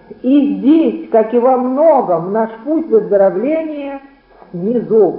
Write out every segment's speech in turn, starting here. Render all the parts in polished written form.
И здесь, как и во многом, наш путь выздоровления снизу.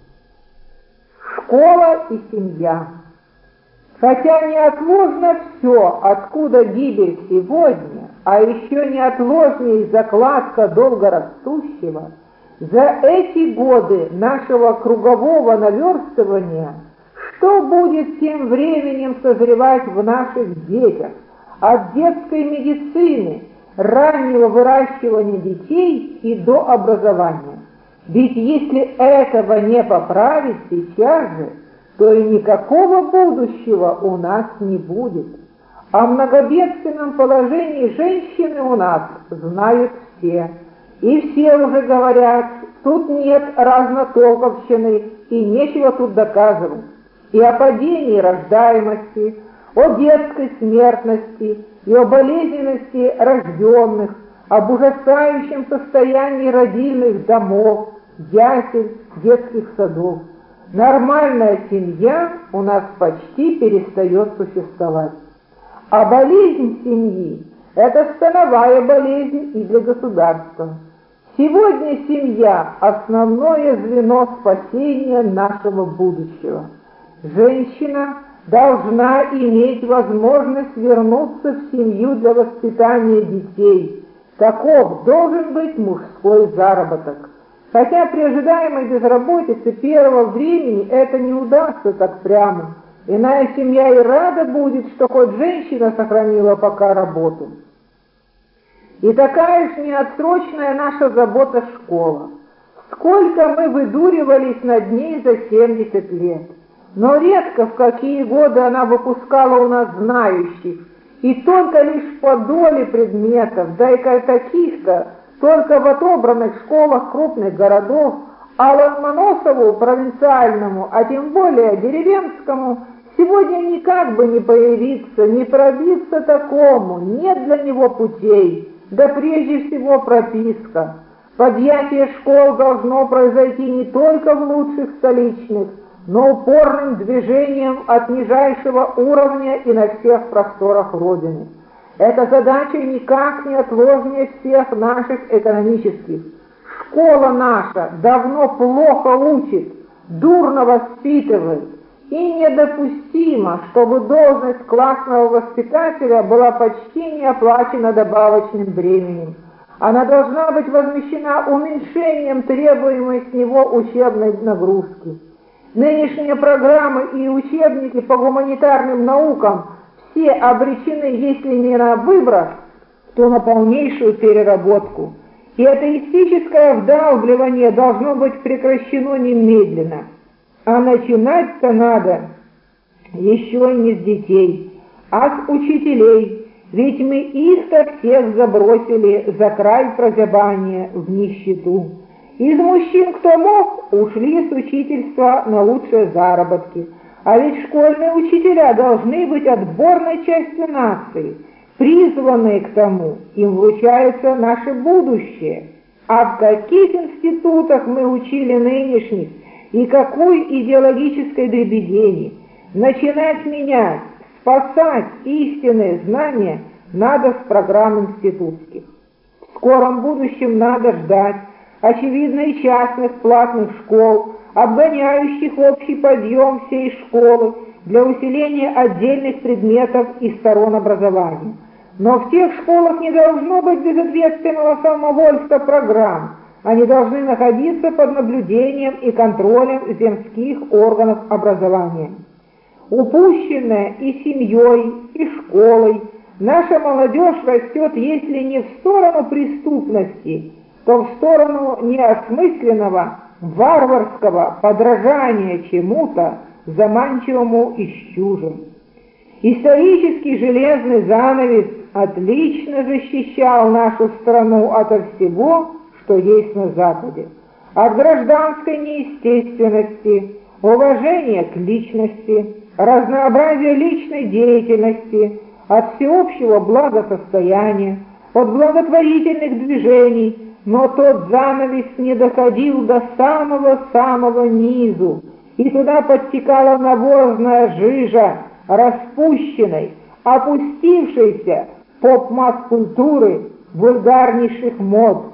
Школа и семья. Хотя неотложно все, откуда гибель сегодня, а еще неотложнее закладка долгорастущего, за эти годы нашего кругового наверстывания, что будет тем временем созревать в наших детях, от детской медицины, раннего выращивания детей и до образования. Ведь если этого не поправить сейчас же, то и никакого будущего у нас не будет. О многобедственном положении женщины у нас знают все. И все уже говорят, тут нет разнотолковщины и нечего тут доказывать. И о падении рождаемости, о детской смертности и о болезненности рожденных, об ужасающем состоянии родильных домов, ясель, детских садов. Нормальная семья у нас почти перестает существовать. А болезнь семьи – это становая болезнь и для государства. Сегодня семья – основное звено спасения нашего будущего. Женщина должна иметь возможность вернуться в семью для воспитания детей. Таков должен быть мужской заработок. Хотя при ожидаемой безработице первого времени это не удастся так прямо. Иная семья и рада будет, что хоть женщина сохранила пока работу. И такая же неотсрочная наша забота школа. Сколько мы выдуривались над ней за 70 лет. Но редко в какие годы она выпускала у нас знающих. И только лишь по доле предметов, да и таких-то, только в отобранных школах крупных городов, а Ломоносову, провинциальному, а тем более деревенскому, сегодня никак бы не появиться, не пробиться такому, нет для него путей, да прежде всего прописка. Подъятие школ должно произойти не только в лучших столичных, но упорным движением от нижайшего уровня и на всех просторах Родины. Эта задача никак не отложнее всех наших экономических. Школа наша давно плохо учит, дурно воспитывает, и недопустимо, чтобы должность классного воспитателя была почти не оплачена добавочным бременем. Она должна быть возмещена уменьшением требуемой с него учебной нагрузки. Нынешние программы и учебники по гуманитарным наукам все обречены, если не на выброс, то на полнейшую переработку. И атеистическое вдалбливание должно быть прекращено немедленно. А начинать-то надо еще и не с детей, а с учителей. Ведь мы их-то всех забросили за край прозябания в нищету. Из мужчин, кто мог, ушли с учительства на лучшие заработки. А ведь школьные учителя должны быть отборной частью нации, призванные к тому, им вручается наше будущее. А в каких институтах мы учили нынешних и какой идеологической дребедени? Начинать менять, спасать истинные знания надо с программ институтских. В скором будущем надо ждать, очевидно, и частных платных школ, обгоняющих общий подъем всей школы для усиления отдельных предметов и сторон образования. Но в тех школах не должно быть безответственного самовольства программ. Они должны находиться под наблюдением и контролем земских органов образования. Упущенная и семьей, и школой, наша молодежь растет, если не в сторону преступности, то в сторону неосмысленного, варварского подражания чему-то заманчивому и чужим. Исторический железный занавес отлично защищал нашу страну ото всего, что есть на Западе. От гражданской неестественности, уважения к личности, разнообразия личной деятельности, от всеобщего благосостояния, от благотворительных движений, но тот занавес не доходил до самого-самого низу, и туда подтекала навозная жижа распущенной, опустившейся поп-масс-культуры, вульгарнейших мод,